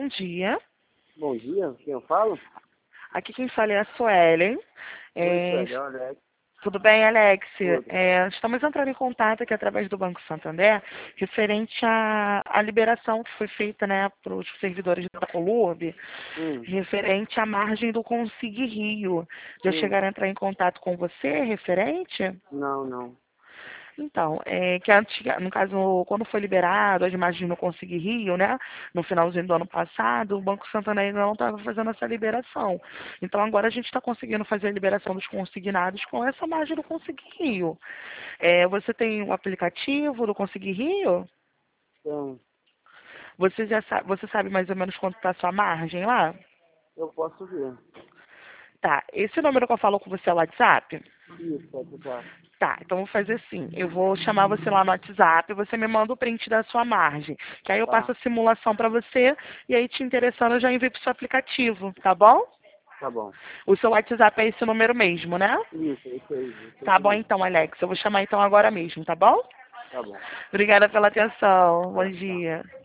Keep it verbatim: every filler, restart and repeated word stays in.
bom dia. Bom dia, quem eu falo? Aqui quem fala é a Suelen. Oi, É, Sueli, Alex. tudo bem, Alex? Tudo. É, estamos entrando em contato aqui através do Banco Santander, referente à, à liberação que foi feita, né, para os servidores da Colurb, Hum, referente à margem do Consig Rio. Já hum, chegaram a entrar em contato com você, referente? não, não. Então, é que antiga, no caso, quando foi liberado as margens no Consig Rio, né, no finalzinho do ano passado, o Banco Santander ainda não estava fazendo essa liberação. Então, agora a gente está conseguindo fazer a liberação dos consignados com essa margem do Consig Rio. É, você tem o aplicativo do Consig Rio? Então, Você já sabe, você sabe mais ou menos quanto está a sua margem lá? eu posso ver. Tá, esse número que eu falo com você é o WhatsApp? Isso, pode usar. Tá, então vou fazer assim. Eu vou chamar você lá no WhatsApp, você me manda o print da sua margem. Que aí eu passo Tá, a simulação para você e aí te interessando eu já envio pro seu aplicativo, tá bom? tá bom. O seu WhatsApp é esse número mesmo, né? Isso, isso aí, isso Tá aí bom mesmo. então, Alex. Eu vou chamar então agora mesmo, tá bom? Tá bom. Obrigada pela atenção. Bom Tá, tá. dia.